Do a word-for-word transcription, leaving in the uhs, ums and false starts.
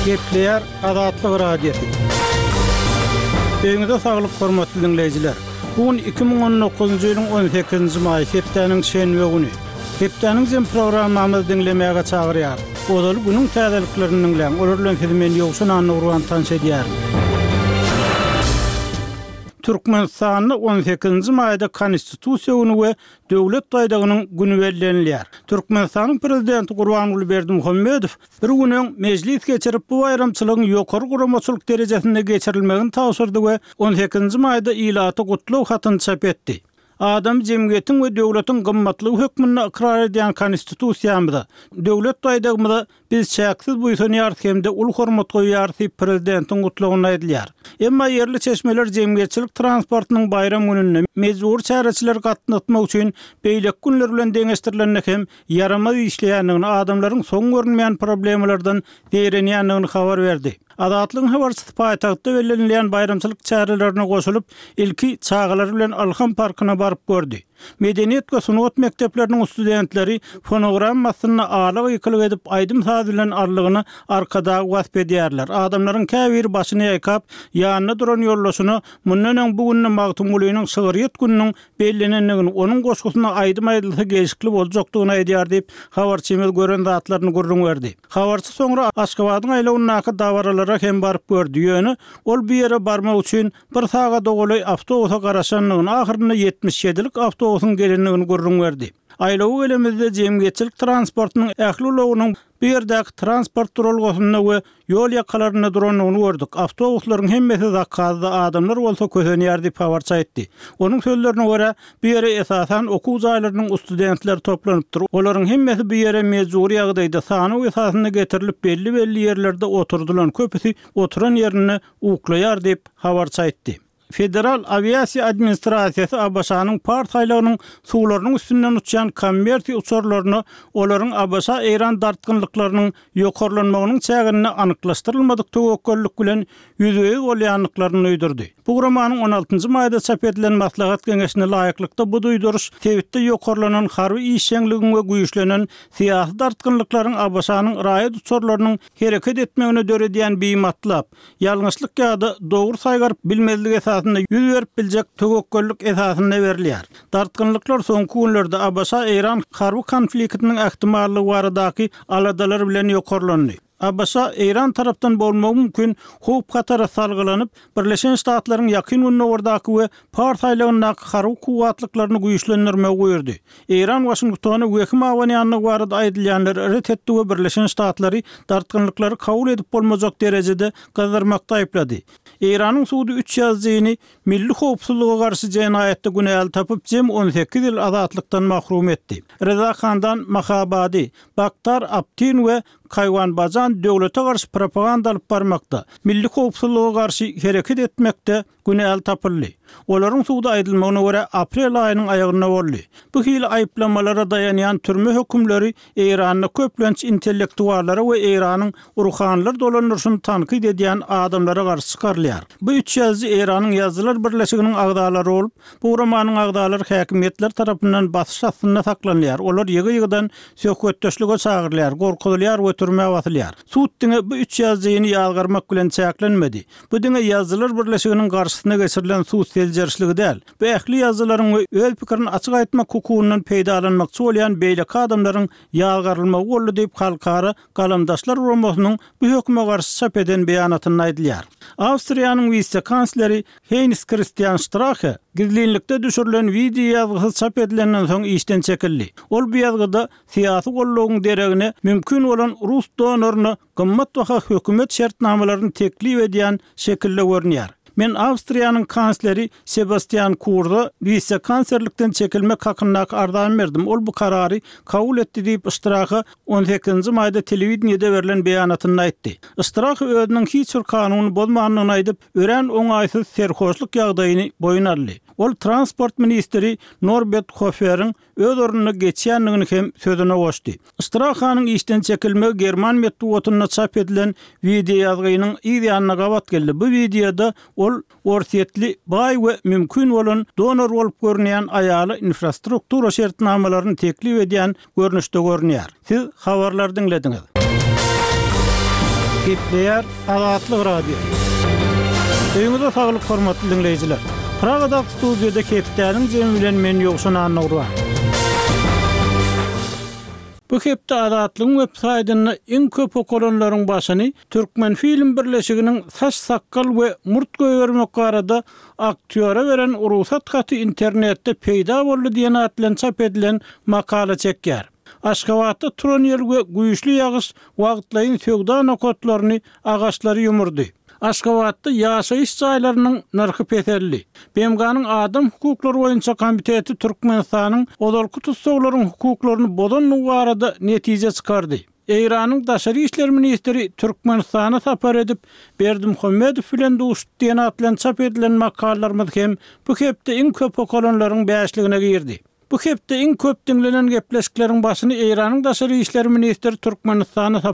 Gepleyer Azatlyk Radiosu. Öňüňizde saglyk hormatly dinleýijiler. Bugün iki bin on dokuzunçy ýylyň on sekizinçi maý hepdeniň şenbe güni. Hepdeniň jem programmamyzy dinlemäge çagyrýar. Ol günüň täzeliklerini dinleň. Olar bilen filmen ýoksun anny urgan tanşa edýär. Türkmenistanyň on sekizinçi maýda konstitusiýany we döwlet daýdagynyň güni bellenilýär. Türkmenistanyň prezidenti Gurbanuly Berdimuhammedow bir günüň mejlis geçirip bu bayramçylygyň ýokary guramaçylyk derejesinde geçirilmegini tawsyrdy we on sekizinçi maýda ilaty gutlaw hatyny çap etdi. Adam jemgyýetiň we döwletiň gymmatlyk hökmüne ikrar edýän konstitusiýamyzda, döwlet daýdagymyzda biz çäksiz buýsanýar hemde ul hormat goýýar diýip prezidentiň gutlawyny aýdylýar. Emma yerli çeşmeler jemgyýetçilik transportynyň bayram gününe mejbur çäreçiler gatnatmak üçin beýlek günler bilen deňeşdirilenine hem yaramaz işleýändigini, adamlaryň soň görünmeýän problemlerden deýrenýändigini habar berdi. Azatlygyň habarçysy paýtagtda bellenilýän bayramçylyk çärelerine goşulyp ilki çağalar bilen Alham parkyna baryp gördü. Medeniýet we sunat mekdepleriniň studentleri fonogrammasyny alyk ýykylyp edip aýdym saz bilen arlygyny arkada wasp edýärler. Adamlaryň käbir başyny ýaýkap ýanyna duran ýollaşyny mundan bu günniň magtumulynyň şöhret gününiň bellenenligini, onuň goşgusyna aýdym aýdylsa geçikli boljakdygyny aýdýar diýip habarçymyz gören zatlaryny gurrun berdi. Habarçy soňra Aşgabatyň aýlagyny dawaralara hem baryp gördü. Ýöne ol bir ýere barmak üçin bir saga doguly awtobusa garaşanlygyny, ahyrynda yetmiş ýedilik awtobusyň gelenligini gurrun berdi. Aýlagy elimizde jemgyýetçilik transportynyň ähli bir ýerdäki transport duralgysyna we ýol ýakalaryna duranyny gördük. Awtobuslaryň hemmesi zakazda adamlar bolsa közenýär diýip habarça etdi. Onuň sözlerine görä, bir ýere esasan okuw jaýlarynyň studentler toplanypdyr. Olaryň hemmesi bir ýere mejburi ýagdaýda sany esasyna getirilip belli belli ýerlerde oturdular. Köpüsi oturan ýerini uklaýar diýip habarça etdi. Federal Aviasiýa Administrasiýasy A B S-nyň partiýalarynyň suwlarynyň üstünden uçýan kommersiýa uçurlaryny, olaryň A B S Eýran dartgynlyklarynyň ýokarlanmagynyň çägini anyklaşdyrylmadyk töwekküllik bilen ýüzeye bolýanlyklaryny öýdürdi. Bu gramanyň on altyncı maýda çap edilen maslahat geňeşine laýyklykda bu duýduruş tewitde ýokarlanan harby işçiliginiň we güýçlenen syýasy dartgynlyklaryň A B S-nyň raýat uçurlarynyň hereket etmegine döredýän beýmatlap, ýalňyşlyk ýa-da dogry saýgaryp bilmezligi esasında yüz verip biljek töwekküllik esasında berilýär. Dartgynlyklar soňky günlerde A B S Eýran harby konfliktiniň ähtimallygy baradaky aladalar bilen ýokarlandy. A B S Eýran tarapdan bolmagy mümkin howp katara salgylanyp, Birleşen Ştatlaryň ýakyn günlerdaky we partiýalarynyň harby kuwatlyklaryny güýçlendirmegi goýurdy. Eýran Washingtony wekим awanyanyny barada aýdylýanlar ret etdi we Birleşen Ştatlary dartgynlyklary kabul edip bolmajak derejede gazarmakda aýplady. Eýranyň suwdy üç ýazgyny milli howpsuzlyga garşy jenaýatda günäl tapyp jem on sekiz ýyl azatlykdan mahrum etdi. Reza Khandan Mahabadi, Baktar Aptin we Kaywan Bazan döwlete garşy propaganda alyp barmakda, milli howpsuzlyga garşy hereket etmekde günäl tapyldy. Olaryň suwda aýdylmagyna görä aprel aýynyň aýagyna boldy. Bu hil aýplamalara dayanýan türme hökümleri Eýranyň köplenç intellektuallara we Eýranyň urhanlar dolanýaryny tanqid edýän adamlara garşy çykarylýar. Bu üç ýazgy Eýranyň ýazgylar birleşiginiň agdalary bolup, bu romanyň agdalary häkimetler tarapyndan basyş astyna saklanýar. Olar ýygy-ýygydan söhbetdeşlige çagyrylýar, gorkudylýar we türmäge batylýar. Suwtdyňe bu üç ýazgyny ýalgarmak bilen çäklenmedi. Bu diňe ýazgylar birleşiginiň garşysyna geçirilen suwt seljerçligi däl. Bu ähli ýazgylaryň we öz pikirini açyk aýtmak hukugundan peýdalanmakçy bolýan beýleki adamlaryň ýalgarylmagy boldy diýip halkara galamdaşlar romasynyň bu höküme garşy çap eden beýanatyny aýdylýar. Awstriýanyň vice-kansleri Heinz Christian Strache gizlilikde düşürülen video ýazgysy çap edilenden soň işden çekildi. Ol bu ýazgyda syýasy gollagyň deregine mümkin bolan Rus donoryny gymmat we hökümet şertnamalaryny teklip edýän şekilde görünýär. Men Awstriýanyň kansleri Sebastian Kurza vice-kanslerlikden çekilmek hakyndaky ardam berdim. Ol bu karary kabul etdi diýip Strache on sekizinçi maýda telewizionyada berilen beýanatyny aýtdy. Strache özüniň hiç bir kanuny bolmanyny aýdyp, ören oňaýsyz serhoşluk ýagdaýyny boyun aldy. Ol transport ministri Norbert Hofer'in öz ornuny geçýänligini hem sözüne goşdy. Strachanyň işden çekilmegi German medeniýetine çap edilen video ýazgynyň ýa-da gabat geldi. Bu videoda ol orsiýetli, bay we mümkin bolan donor bolup görünýän aýaly infrastruktura şertnamalaryny teklip edýän görnüşde görünýär. Siz habarlar dinlediňiz. Gepleýär Azatlyk radio. Öýüňizde saglyk hormatly dinleýijiler. Pragada studiýada Kepdäniň jemi bilen men ýogşan anagurwa. Bu hepde Azatlygyň websaýtyny iň köp okuranlaryň başyny Türkmen film birleşiginiň saç sakkal we murt göýermek barada aktýora beren urusat haty internetde peýda boldy diýen atlan çap edilen makala çekýär. Aşgabatda turan ýer we güýçli ýagyş wagtlaryň söwda nokatlaryny agaçlary ýumurdy. Aşgabatda ýaşaýyş jaýlarynyň narhy peterli. B M G'nyň Adam hukuklary boýunça komiteti Türkmenistanyň odalky tutsaglaryň hukuklaryny bozan barada netije çykardy. Eýranyň daşary işler ministri Türkmenistana sapar edip Berdimuhammedow bilen duşdy diýen atlan çap edilen makallalarymyz hem bu hepde iň köp okuranlaryň bäşligine girdi. Bu hepde iň köp dinlenen gepleşikleriň başyny Eýranyň daşary işler ministri Türkmenistana